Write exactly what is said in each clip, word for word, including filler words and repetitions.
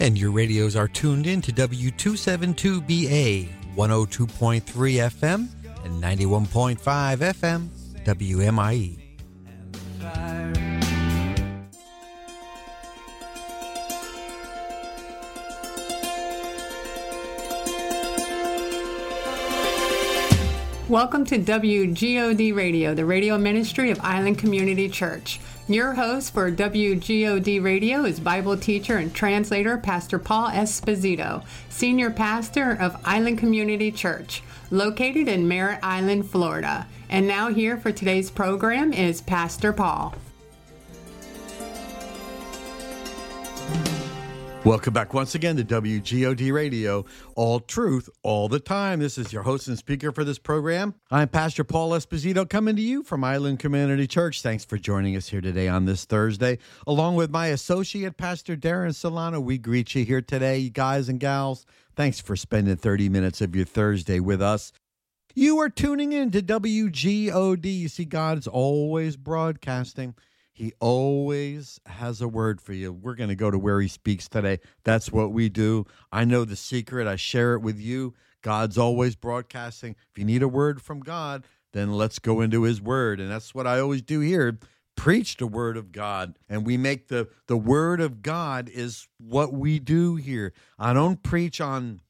And your radios are tuned in to W two seventy-two B A, one oh two point three F M and ninety-one point five F M, W M I E. Welcome to W G O D Radio, the radio ministry of Island Community Church. Your host for W G O D Radio is Bible teacher and translator Pastor Paul Esposito, senior pastor of Island Community Church, located in Merritt Island, Florida. And now here for today's program is Pastor Paul. Welcome back once again to W G O D Radio, all truth, all the time. This is your host and speaker for this program. I'm Pastor Paul Esposito, coming to you from Island Community Church. Thanks for joining us here today on this Thursday. Along with my associate, Pastor Darren Solano, we greet you here today, you guys and gals. Thanks for spending thirty minutes of your Thursday with us. You are tuning in to W G O D. You see, God's always broadcasting. He always has a word for you. We're going to go to where he speaks today. That's what we do. I know the secret. I share it with you. God's always broadcasting. If you need a word from God, then let's go into his word. And that's what I always do here. Preach the word of God. And we make the, the word of God is what we do here. I don't preach on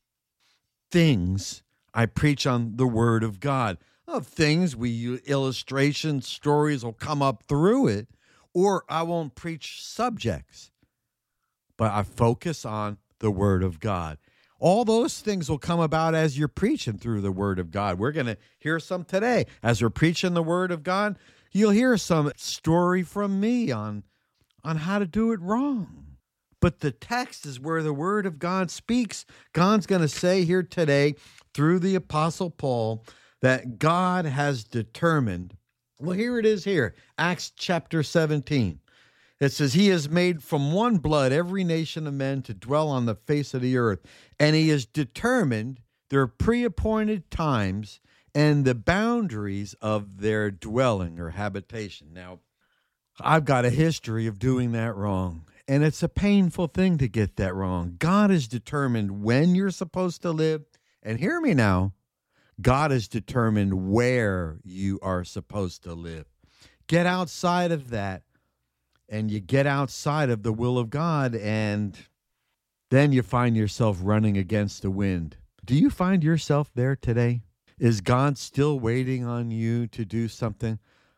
things. I preach on the word of God. Of things, we illustrations, stories will come up through it. Or I won't preach subjects, but I focus on the Word of God. All those things will come about as you're preaching through the Word of God. We're going to hear some today. As we're preaching the Word of God, you'll hear some story from me on, on how to do it wrong. But the text is where the Word of God speaks. God's going to say here today through the Apostle Paul that God has determined. Well, here it is here, Acts chapter seventeen. It says, he has made from one blood every nation of men to dwell on the face of the earth, and he has determined their pre-appointed times and the boundaries of their dwelling or habitation. Now, I've got a history of doing that wrong, and it's a painful thing to get that wrong. God has determined when you're supposed to live, and hear me now, God has determined where you are supposed to live. Get outside of that, and you get outside of the will of God, and then you find yourself running against the wind. Do you find yourself there today? Is God still waiting on you to do something?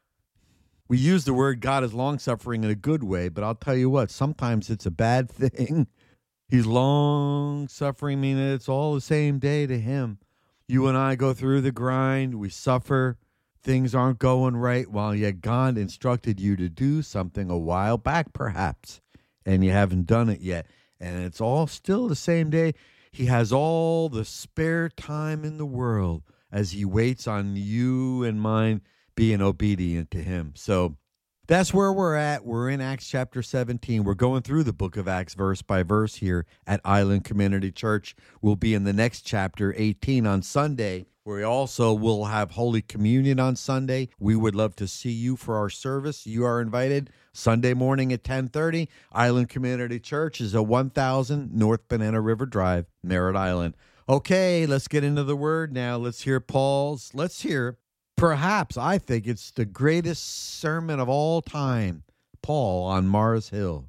We use the word God is long-suffering in a good way, but I'll tell you what, sometimes it's a bad thing. He's long-suffering, meaning it's all the same day to him. You and I go through the grind, we suffer, things aren't going right, while yet God instructed you to do something a while back perhaps, and you haven't done it yet. And it's all still the same day. He has all the spare time in the world as he waits on you and mine being obedient to him. So that's where we're at. We're in Acts chapter seventeen. We're going through the book of Acts verse by verse here at Island Community Church. We'll be in the next chapter, eighteen, on Sunday. We also will have Holy Communion on Sunday. We would love to see you for our service. You are invited Sunday morning at ten thirty. Island Community Church is at one thousand North Banana River Drive, Merritt Island. Okay, let's get into the word now. Let's hear Paul's. Let's hear Perhaps, I think it's the greatest sermon of all time, Paul on Mars Hill.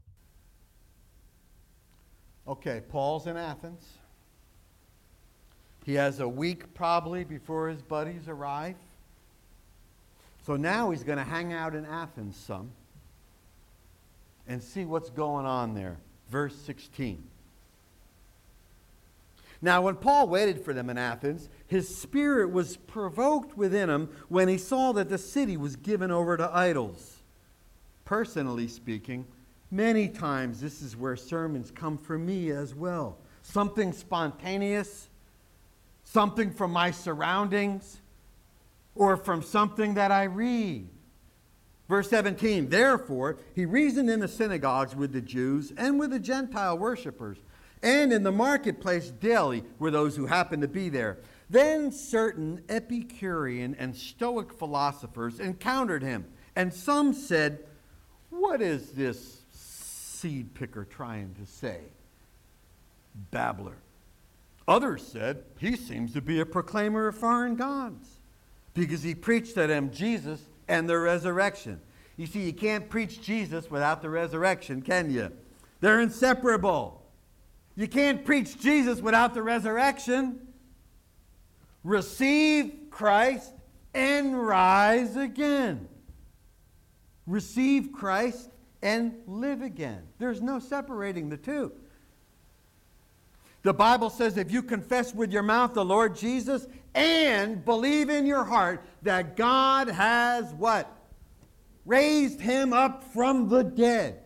Okay, Paul's in Athens. He has a week probably before his buddies arrive. So now he's going to hang out in Athens some and see what's going on there. Verse sixteen. Now, when Paul waited for them in Athens, his spirit was provoked within him when he saw that the city was given over to idols. Personally speaking, many times this is where sermons come for me as well. Something spontaneous, something from my surroundings, or from something that I read. Verse seventeen, therefore, he reasoned in the synagogues with the Jews and with the Gentile worshippers, and in the marketplace daily were those who happened to be there. Then certain Epicurean and Stoic philosophers encountered him, and some said, what is this seed picker trying to say? babbler. Others said, he seems to be a proclaimer of foreign gods because he preached to them Jesus and the resurrection. You see, you can't preach Jesus without the resurrection, can you? They're inseparable. You can't preach Jesus without the resurrection. Receive Christ and rise again. Receive Christ and live again. There's no separating the two. The Bible says if you confess with your mouth the Lord Jesus and believe in your heart that God has what? Raised him up from the dead,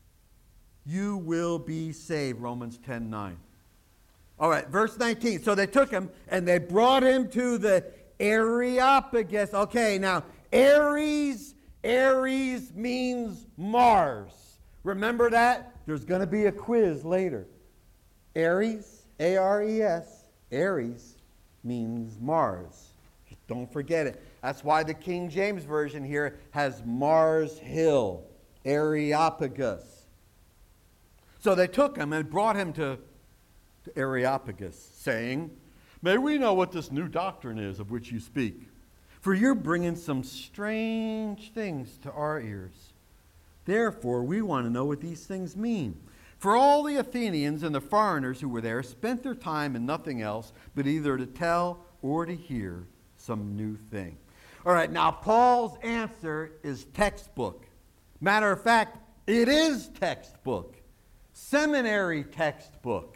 you will be saved. Romans ten nine. All right, verse nineteen. So they took him and they brought him to the Areopagus. Okay, now Ares, Ares means Mars. Remember that? There's going to be a quiz later. Ares, A R E S, Ares means Mars. Just don't forget it. That's why the King James Version here has Mars Hill, Areopagus. So they took him and brought him to, to Areopagus, saying, "May we know what this new doctrine is of which you speak? For you're bringing some strange things to our ears. Therefore, we want to know what these things mean." For all the Athenians and the foreigners who were there spent their time in nothing else but either to tell or to hear some new thing. All right, now Paul's answer is textbook. Matter of fact, it is textbook. Seminary textbook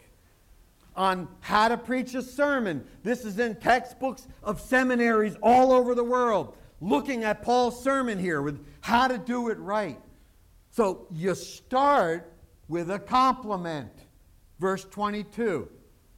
on how to preach a sermon. This is in textbooks of seminaries all over the world, looking at Paul's sermon here with how to do it right. So you start with a compliment. Verse twenty-two.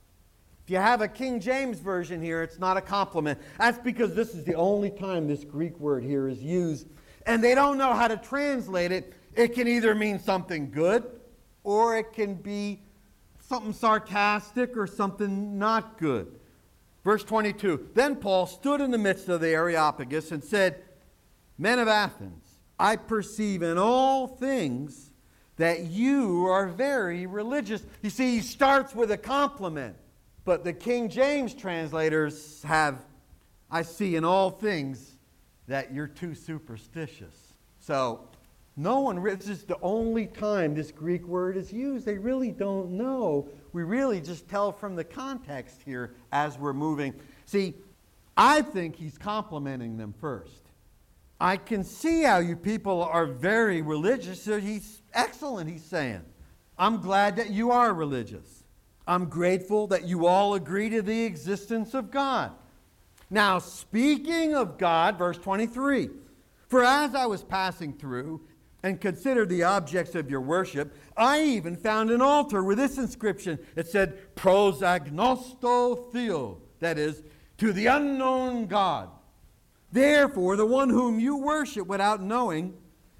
If you have a King James Version here, it's not a compliment. That's because this is the only time this Greek word here is used. And they don't know how to translate it. It can either mean something good, or it can be something sarcastic or something not good. Verse twenty-two. Then Paul stood in the midst of the Areopagus and said, "Men of Athens, I perceive in all things that you are very religious." You see, he starts with a compliment. But the King James translators have, "I see in all things that you're too superstitious." So, no one, this is the only time this Greek word is used. They really don't know. We really just tell from the context here as we're moving. See, I think he's complimenting them first. I can see how you people are very religious. So he's excellent, he's saying. I'm glad that you are religious. I'm grateful that you all agree to the existence of God. Now, speaking of God, verse twenty-three. For as I was passing through and considered the objects of your worship, I even found an altar with this inscription. It said, Pros agnosto Theo. That is, to the unknown God. Therefore, the one whom you worship without knowing,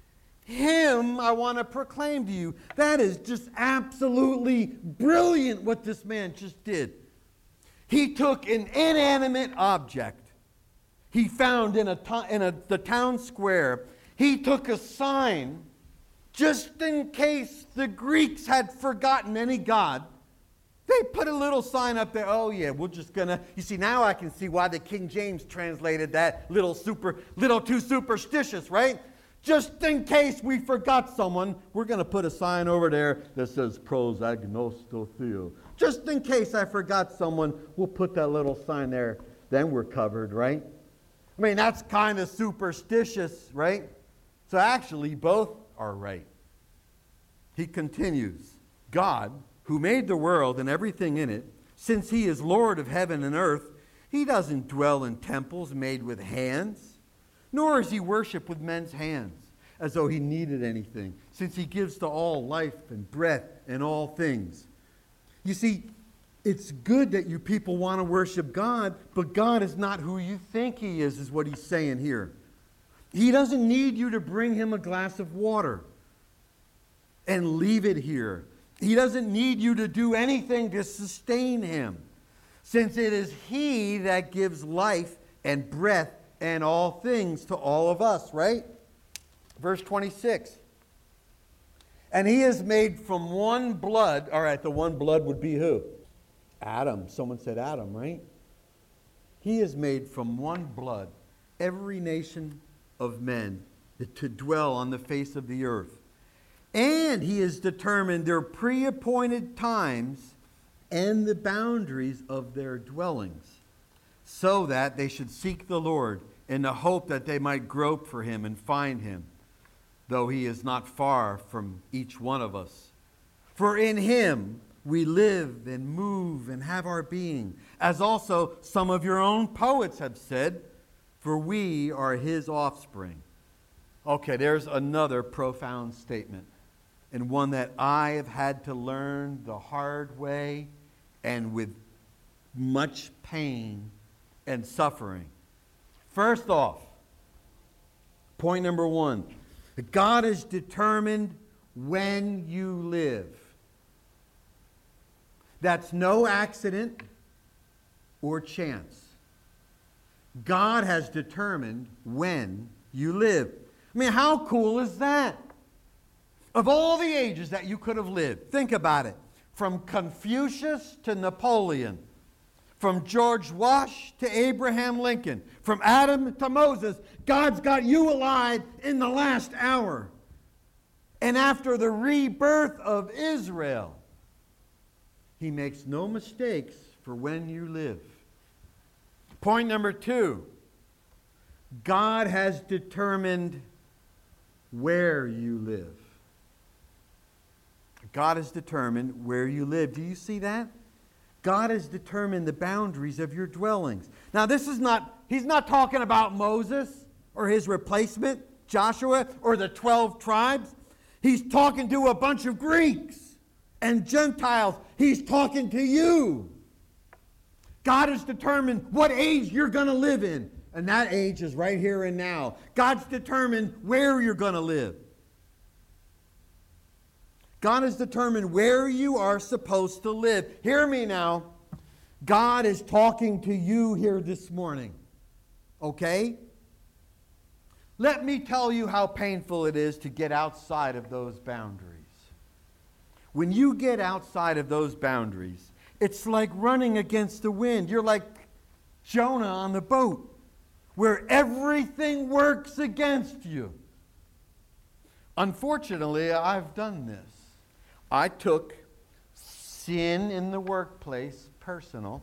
him I want to proclaim to you. That is just absolutely brilliant what this man just did. He took an inanimate object he found in, a to- in a, the town square. He took a sign just in case the Greeks had forgotten any god. They put a little sign up there. Oh yeah, we're just gonna. You see, now I can see why the King James translated that little super, little too superstitious, right? Just in case we forgot someone, we're gonna put a sign over there that says "Pros agnosto Theo." Just in case I forgot someone, we'll put that little sign there. Then we're covered, right? I mean, that's kind of superstitious, right? So actually, both are right. He continues, God, who made the world and everything in it, since he is Lord of heaven and earth, he doesn't dwell in temples made with hands, nor is he worshipped with men's hands, as though he needed anything, since he gives to all life and breath and all things. You see, it's good that you people want to worship God, but God is not who you think he is, is what he's saying here. He doesn't need you to bring him a glass of water and leave it here. He doesn't need you to do anything to sustain him, since it is he that gives life and breath and all things to all of us, right? Verse twenty-six. And he is made from one blood. All right, the one blood would be who? Adam. Someone said Adam, right? He has made from one blood every nation of men to dwell on the face of the earth. And he has determined their pre-appointed times and the boundaries of their dwellings, so that they should seek the Lord in the hope that they might grope for him and find him, though he is not far from each one of us. For in him we live and move and have our being, as also some of your own poets have said, for we are his offspring. Okay, there's another profound statement, and one that I have had to learn the hard way and with much pain and suffering. First off, point number one, God is determined when you live. That's no accident or chance. God has determined when you live. I mean, how cool is that? Of all the ages that you could have lived, think about it. From Confucius to Napoleon, from George Wash to Abraham Lincoln, from Adam to Moses, God's got you alive in the last hour. And after the rebirth of Israel, he makes no mistakes for when you live. Point number two, God has determined where you live. God has determined where you live. Do you see that? God has determined the boundaries of your dwellings. Now, this is not, he's not talking about Moses or his replacement, Joshua, or the twelve tribes. He's talking to a bunch of Greeks and Gentiles. He's talking to you. God has determined what age you're going to live in. And that age is right here and now. God's determined where you're going to live. God has determined where you are supposed to live. Hear me now. God is talking to you here this morning. Okay? Let me tell you how painful it is to get outside of those boundaries. When you get outside of those boundaries, it's like running against the wind. You're like Jonah on the boat, where everything works against you. Unfortunately, I've done this. I took sin in the workplace personal,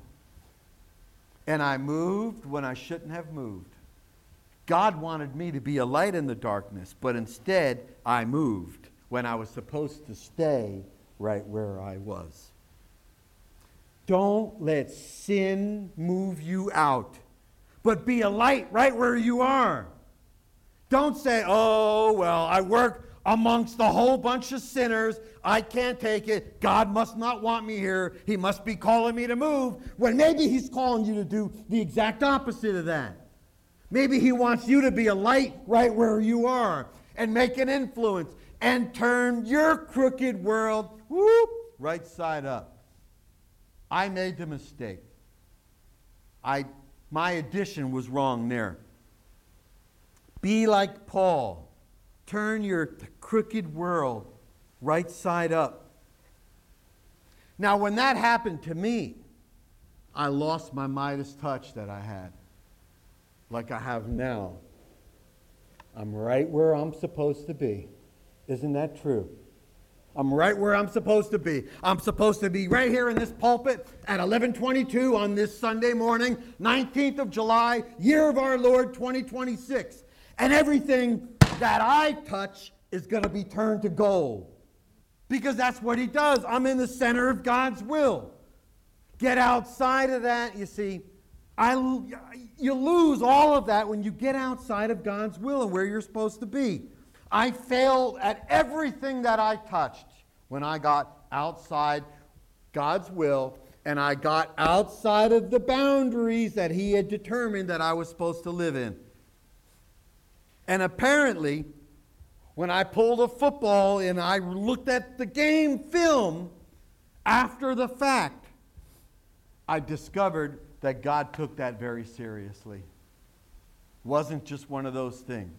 and I moved when I shouldn't have moved. God wanted me to be a light in the darkness, but instead I moved when I was supposed to stay right where I was. Don't let sin move you out, but be a light right where you are. Don't say, oh, well, I work amongst a whole bunch of sinners. I can't take it. God must not want me here. He must be calling me to move. When maybe he's calling you to do the exact opposite of that. Maybe he wants you to be a light right where you are and make an influence and turn your crooked world, whoop, right side up. I made the mistake. I, my addition was wrong there. Be like Paul. Turn your crooked world right side up. Now, when that happened to me, I lost my Midas touch that I had, like I have now. I'm right where I'm supposed to be. Isn't that true? I'm right where I'm supposed to be. I'm supposed to be right here in this pulpit at eleven twenty-two on this Sunday morning, nineteenth of July, year of our Lord twenty twenty-six. And everything that I touch is going to be turned to gold. Because that's what he does. I'm in the center of God's will. Get outside of that, you see, I, you lose all of that when you get outside of God's will and where you're supposed to be. I failed at everything that I touched when I got outside God's will and I got outside of the boundaries that he had determined that I was supposed to live in. And apparently, when I pulled a football and I looked at the game film after the fact, I discovered that God took that very seriously. It wasn't just one of those things.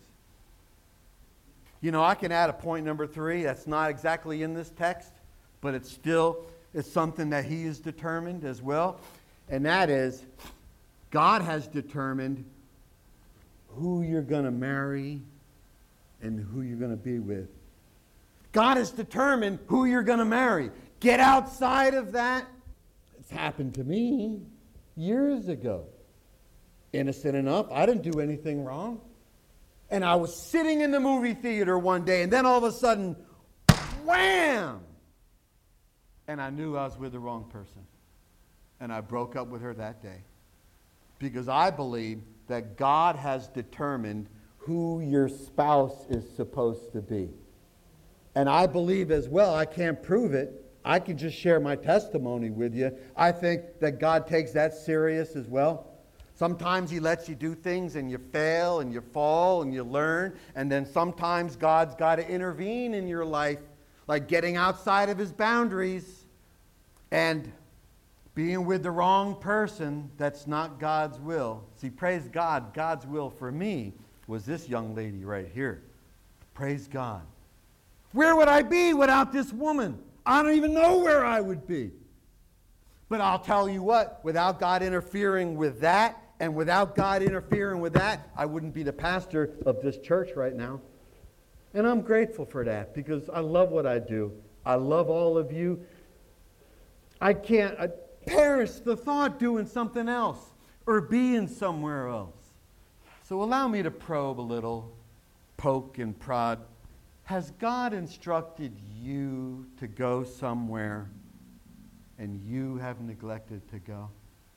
You know, I can add a point number three that's not exactly in this text, but it's still is something that he has determined as well. And that is, God has determined who you're going to marry and who you're going to be with. God has determined who you're going to marry. Get outside of that. It's happened to me years ago. Innocent enough. I didn't do anything wrong. And I was sitting in the movie theater one day, and then all of a sudden, wham! And I knew I was with the wrong person. And I broke up with her that day. Because I believe that God has determined who your spouse is supposed to be. And I believe as well, I can't prove it, I can just share my testimony with you. I think that God takes that serious as well. Sometimes he lets you do things and you fail and you fall and you learn. And then sometimes God's got to intervene in your life, like getting outside of his boundaries and being with the wrong person. That's not God's will. See, praise God, God's will for me was this young lady right here. Praise God. Where would I be without this woman? I don't even know where I would be. But I'll tell you what, without God interfering with that, and without God interfering with that, I wouldn't be the pastor of this church right now. And I'm grateful for that because I love what I do. I love all of you. I can't I perish the thought doing something else or being somewhere else. So allow me to probe a little, poke and prod. Has God instructed you to go somewhere and you have neglected to go?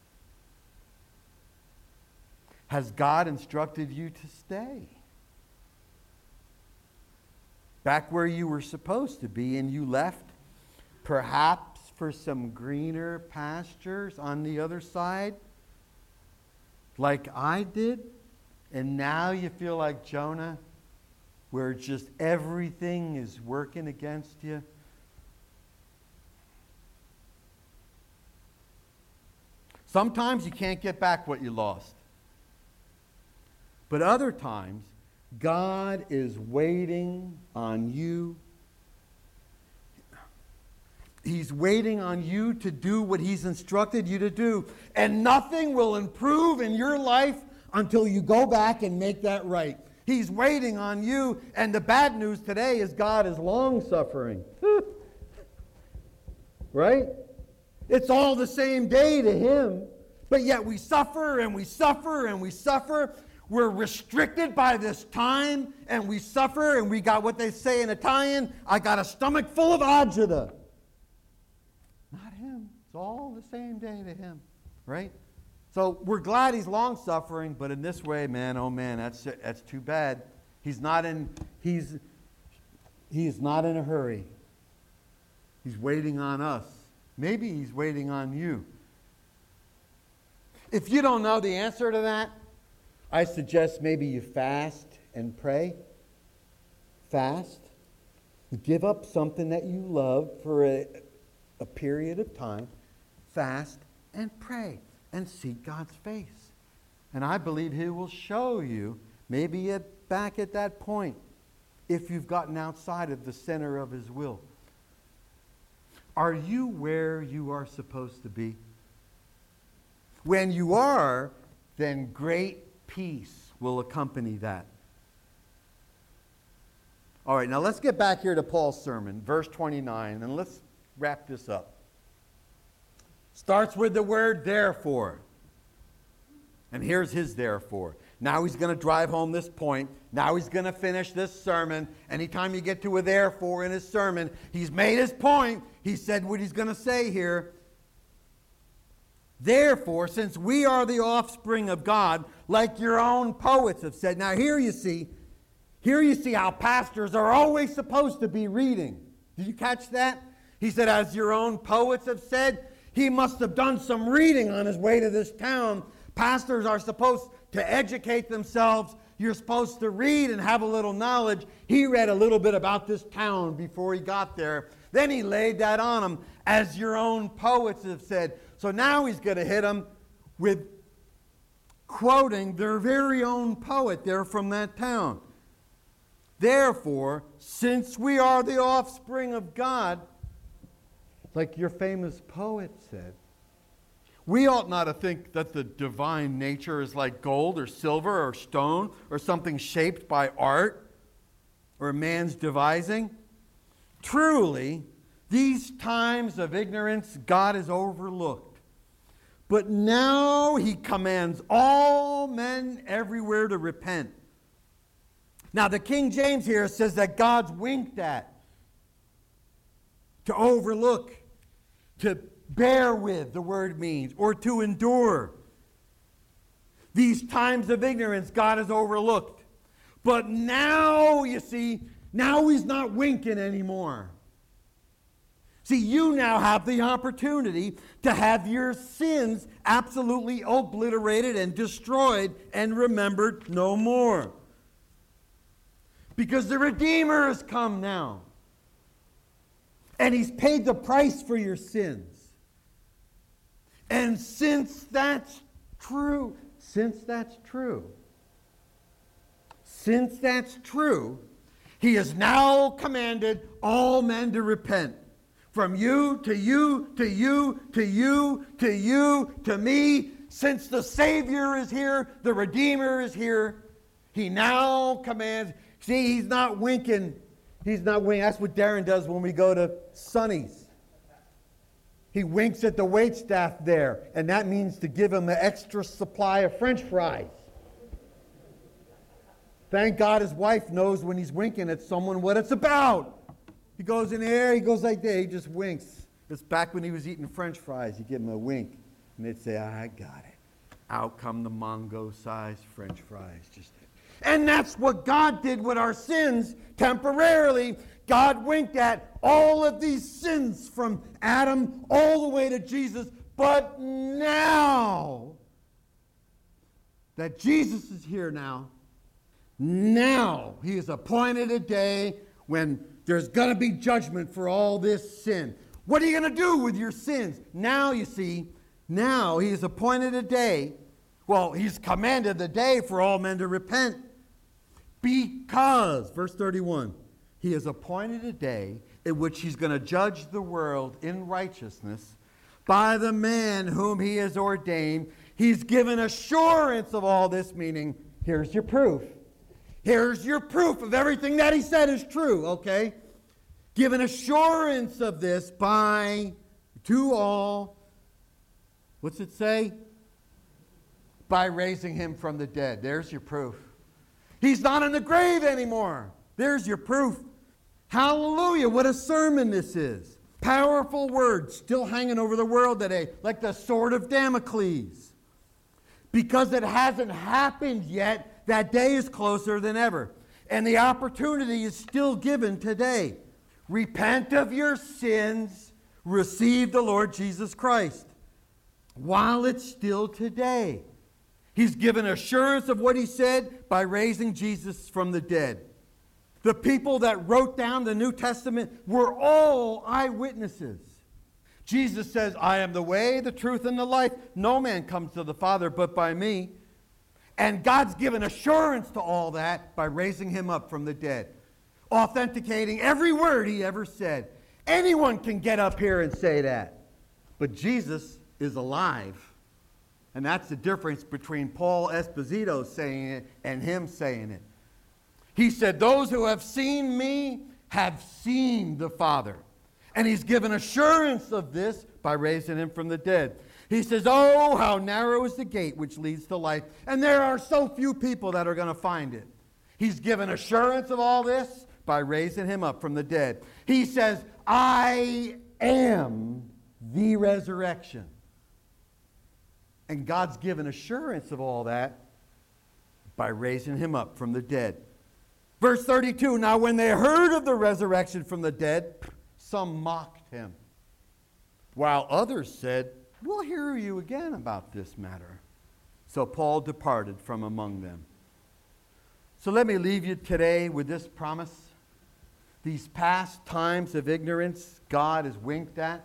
Has God instructed you to stay back where you were supposed to be and you left, perhaps for some greener pastures on the other side, like I did, and now you feel like Jonah, where just everything is working against you? Sometimes you can't get back what you lost. But other times, God is waiting on you. He's waiting on you to do what he's instructed you to do. And nothing will improve in your life until you go back and make that right. He's waiting on you. And the bad news today is God is long-suffering. Right? It's all the same day to him. But yet we suffer and we suffer and we suffer. We're restricted by this time, and we suffer, and we got what they say in Italian, I got a stomach full of agita. Not him. It's all the same day to him, right? So we're glad he's long-suffering, but in this way, man, oh man, that's that's too bad. He's not in he's he's not in a hurry. He's waiting on us. Maybe he's waiting on you. If you don't know the answer to that, I suggest maybe you fast and pray. Fast. Give up something that you love for a, a period of time. Fast and pray and seek God's face. And I believe he will show you, maybe at, back at that point, if you've gotten outside of the center of his will. Are you where you are supposed to be? When you are, then great peace will accompany that. All right, now let's get back here to Paul's sermon, verse twenty-nine, and let's wrap this up. Starts with the word therefore. And here's his therefore. Now he's going to drive home this point. Now he's going to finish this sermon. Anytime you get to a therefore in his sermon, he's made his point. He said what he's going to say here. Therefore, since we are the offspring of God, like your own poets have said. Now here you see, here you see how pastors are always supposed to be reading. Did you catch that? He said, as your own poets have said, he must have done some reading on his way to this town. Pastors are supposed to educate themselves. You're supposed to read and have a little knowledge. He read a little bit about this town before he got there. Then he laid that on them, as your own poets have said. So now he's going to hit them with quoting their very own poet there from that town. Therefore, since we are the offspring of God, like your famous poet said. We ought not to think that the divine nature is like gold or silver or stone or something shaped by art or man's devising. Truly, these times of ignorance God has overlooked. But now he commands all men everywhere to repent. Now, the King James here says that God's winked at, to overlook, to bear with, the word means, or to endure. These times of ignorance God has overlooked. But now, you see, now he's not winking anymore. See, you now have the opportunity to have your sins absolutely obliterated and destroyed and remembered no more. Because the Redeemer has come now. And he's paid the price for your sins. And since that's true, since that's true, since that's true, he has now commanded all men to repent. From you to you to you to you to you to me. Since the Savior is here, the Redeemer is here, he now commands. See, he's not winking. He's not winking. That's what Darren does when we go to Sonny's. He winks at the waitstaff there, and that means to give him an extra supply of French fries. Thank God his wife knows when he's winking at someone what it's about. He goes in there, he goes like that, he just winks. It's back when he was eating French fries, you give him a wink, and they'd say, I got it. Out come the Mongo-sized French fries. Just, and that's what God did with our sins temporarily. God winked at all of these sins from Adam all the way to Jesus. But now that Jesus is here now, now he has appointed a day when there's going to be judgment for all this sin. What are you going to do with your sins? Now, you see, now he has appointed a day. Well, he's commanded the day for all men to repent. Because, verse thirty-one, he has appointed a day in which he's going to judge the world in righteousness by the man whom he has ordained. He's given assurance of all this, meaning, here's your proof. Here's your proof of everything that he said is true, okay? Given assurance of this by, to all, what's it say? By raising him from the dead. There's your proof. He's not in the grave anymore. There's your proof. Hallelujah, what a sermon this is. Powerful words still hanging over the world today, like the sword of Damocles. Because it hasn't happened yet, that day is closer than ever. And the opportunity is still given today. Repent of your sins, receive the Lord Jesus Christ. While it's still today. He's given assurance of what he said by raising Jesus from the dead. The people that wrote down the New Testament were all eyewitnesses. Jesus says, I am the way, the truth, and the life. No man comes to the Father but by me. And God's given assurance to all that by raising him up from the dead. Authenticating every word he ever said. Anyone can get up here and say that. But Jesus is alive. And that's the difference between Paul Esposito saying it and him saying it. He said, those who have seen me have seen the Father. And he's given assurance of this by raising him from the dead. He says, oh, how narrow is the gate which leads to life. And there are so few people that are going to find it. He's given assurance of all this by raising him up from the dead. He says, I am the resurrection. And God's given assurance of all that by raising him up from the dead. Verse thirty-two, now when they heard of the resurrection from the dead, some mocked him, while others said, we'll hear you again about this matter. So Paul departed from among them. So let me leave you today with this promise. These past times of ignorance, God has winked at.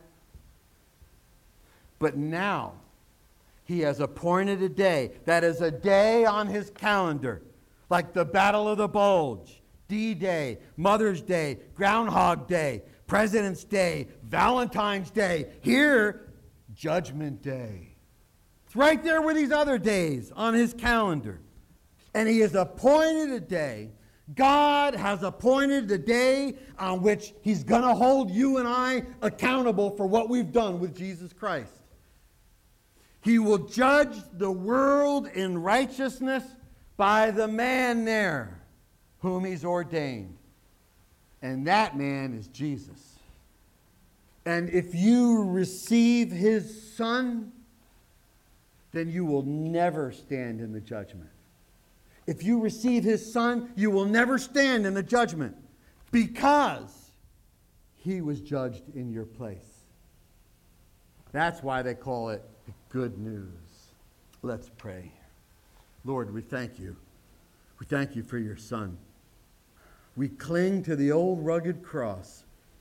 But now, he has appointed a day that is a day on his calendar, like the Battle of the Bulge, D-Day, Mother's Day, Groundhog Day. President's Day, Valentine's Day. Here, Judgment Day. It's right there with these other days on his calendar. And he has appointed a day. God has appointed the day on which he's going to hold you and I accountable for what we've done with Jesus Christ. He will judge the world in righteousness by the man there whom he's ordained. And that man is Jesus. And if you receive his Son, then you will never stand in the judgment. If you receive his Son, you will never stand in the judgment because he was judged in your place. That's why they call it good news. Let's pray. Lord, we thank you. We thank you for your Son. We cling to the old rugged cross.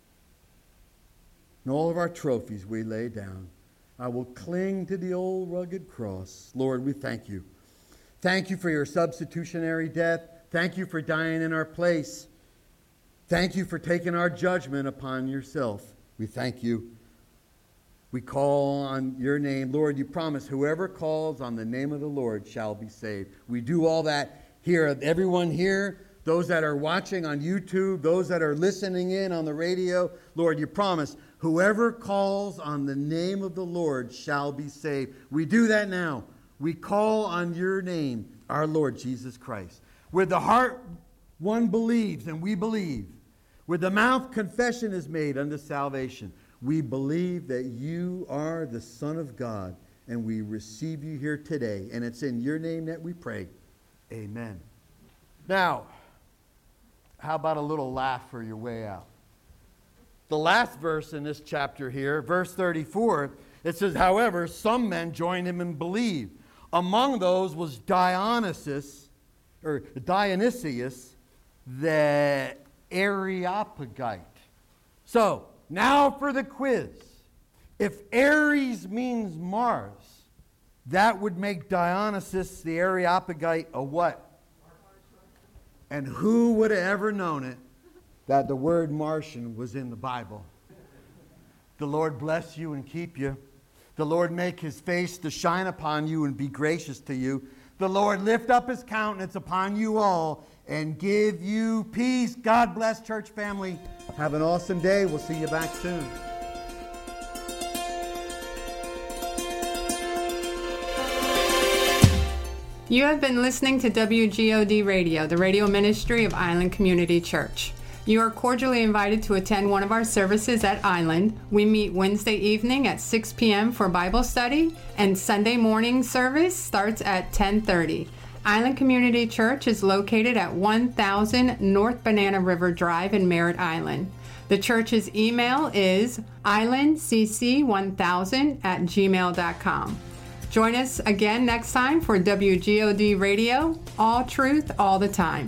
And all of our trophies we lay down. I will cling to the old rugged cross. Lord, we thank you. Thank you for your substitutionary death. Thank you for dying in our place. Thank you for taking our judgment upon yourself. We thank you. We call on your name. Lord, you promise whoever calls on the name of the Lord shall be saved. We do all that here. Everyone here, those that are watching on YouTube, those that are listening in on the radio, Lord, you promise whoever calls on the name of the Lord shall be saved. We do that now. We call on your name, our Lord Jesus Christ. With the heart one believes, and we believe. With the mouth confession is made unto salvation. We believe that you are the Son of God, and we receive you here today. And it's in your name that we pray. Amen. Now, how about a little laugh for your way out? The last verse in this chapter here, verse thirty-four, it says, however, some men joined him and believed. Among those was Dionysius, or Dionysius, the Areopagite. So, now for the quiz. If Aries means Mars, that would make Dionysius the Areopagite a what? And who would have ever known it that the word Martian was in the Bible? The Lord bless you and keep you. The Lord make his face to shine upon you and be gracious to you. The Lord lift up his countenance upon you all and give you peace. God bless, church family. Have an awesome day. We'll see you back soon. You have been listening to W G O D Radio, the radio ministry of Island Community Church. You are cordially invited to attend one of our services at Island. We meet Wednesday evening at six p.m. for Bible study, and Sunday morning service starts at ten thirty. Island Community Church is located at one thousand North Banana River Drive in Merritt Island. The church's email is island c c one thousand at gmail dot com. Join us again next time for W G O D Radio, all truth, all the time.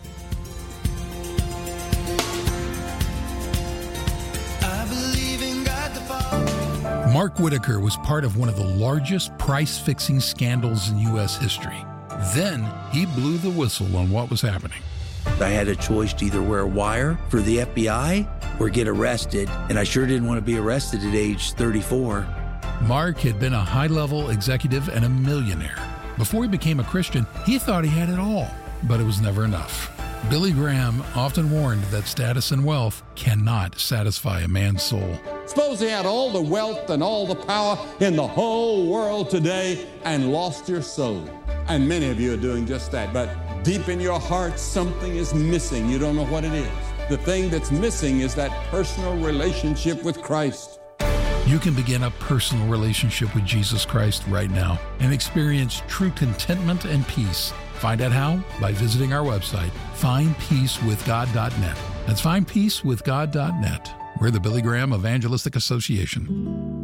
Mark Whitaker was part of one of the largest price-fixing scandals in U S history. Then he blew the whistle on what was happening. I had a choice to either wear a wire for the F B I or get arrested, and I sure didn't want to be arrested at age thirty-four. Mark had been a high-level executive and a millionaire. Before he became a Christian, he thought he had it all, but it was never enough. Billy Graham often warned that status and wealth cannot satisfy a man's soul. Suppose he had all the wealth and all the power in the whole world today and lost your soul. And many of you are doing just that. But deep in your heart, something is missing. You don't know what it is. The thing that's missing is that personal relationship with Christ. You can begin a personal relationship with Jesus Christ right now and experience true contentment and peace. Find out how by visiting our website, find peace with god dot net. That's find peace with god dot net. We're the Billy Graham Evangelistic Association.